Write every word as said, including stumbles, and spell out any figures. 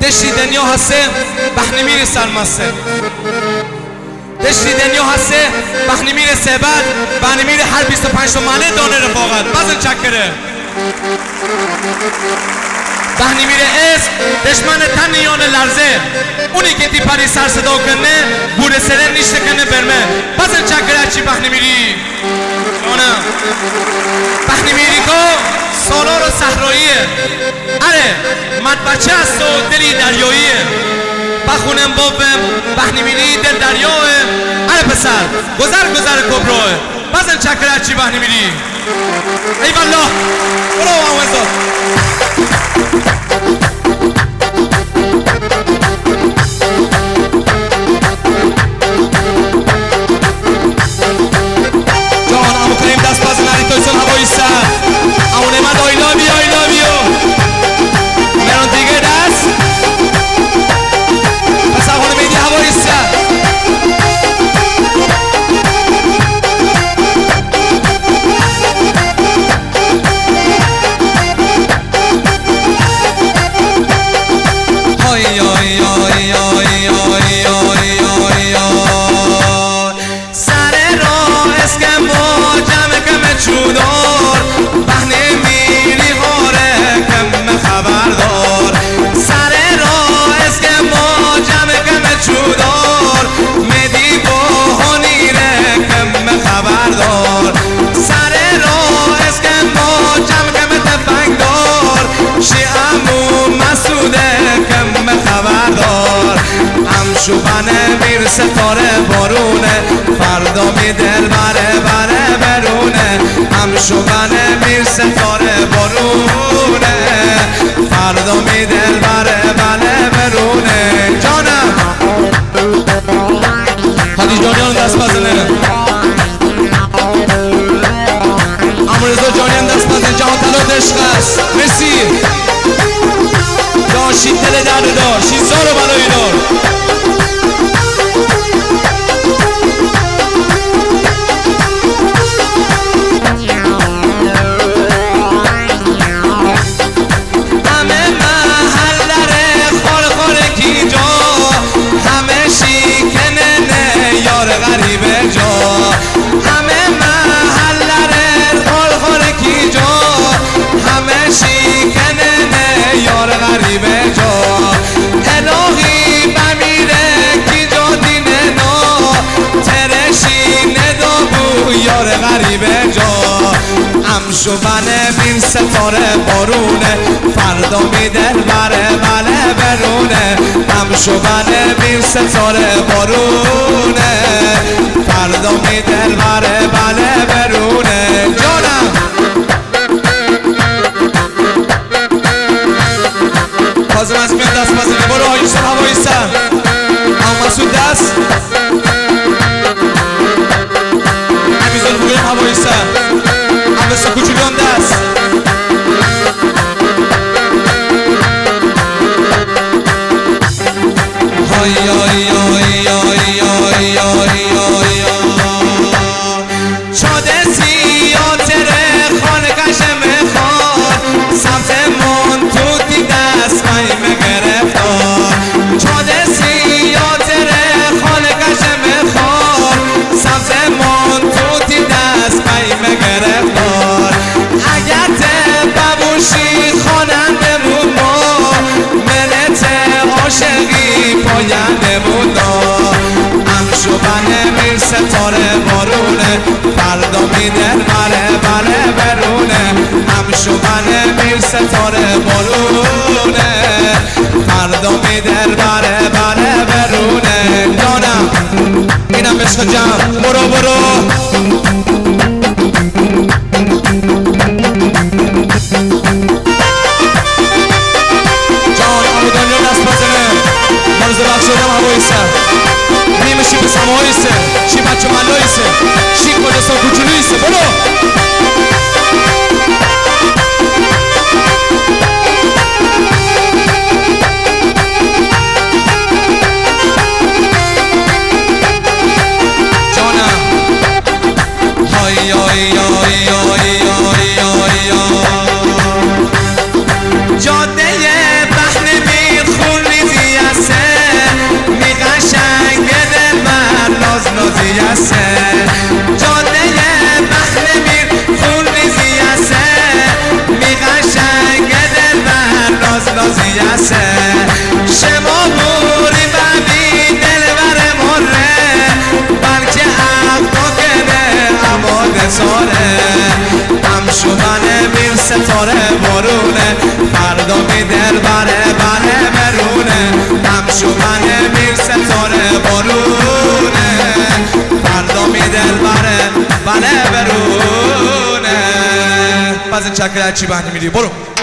دشتی دنیا هسته بحنی میرسه المسته دشتی دنیا هسته بحنی میرسه بعد بحنی میره هر بیست و پنج تومنه دانه رفاقت بزن چکره بحنی میره اسم دشمن تنیان لرزه اونی که تی پری سر صدا کنه بوده سره نیشته کنه برمه بزن چکره چی بحنی میری آنه بحنی میری که سالار و صحراییه اره مد بچه هست و دلی دریاییه بخونم بابم بحنی میری دل دریاه اره پسر گذر گذر کبراه بزن چکره چی بحنی میری ای والله برو آوازا جان امو کریم دست باز نری تویسون هوایی سر امو نمد آی لوی آی لوی مرون دیگه دست پس اخوانه میدی هوایی سر شوبانه میر ستاره بارونه فردا می دل بره بره برونه هم شوبانه میر ستاره بارونه فردا می دل بره بره برونه جانم حالی جانیان دست بزنه امروزا جانیان دست بزنه جهان تلا دشق است مرسی جان شید دل درد دار شید زار و بلایی دار شوبانه مین ستاره بارونه فردا می دل بره بله برونه هم شوبانه مین ستاره بارونه فردا می دل بره بله برونه جانم بازم از میان دست بزنه برو آیوسان هوایی سر هم مسعود دست امیزان بگیرم هوایی سر بسا کوچولیان دست های های های های های های چاده سیاه تره خانه کشم خان سمت من توتی دست قیم گرفتار چاده سیاه تره خانه کشم خان سمت من توتی دست قیم گرفتار اگر ته ببوشی خواننده بود ما ملت عاشقی پاینده بود هم شوبانه میر ستاره بارونه فردا می دل بره بره برونه هم شوبانه میر ستاره بارونه فردا می دل بره بره برونه جانم اینم عشق جمع برو برو نیمشی به سماییسه شی بچه ملاییسه شی کجاستان کوچولویسه برو جانم های بارونه فردا می دل بره بره برونه همشو منه میر ستاره بارونه فردا می دل بره بره برونه بازن چکر چی بحنی میری برو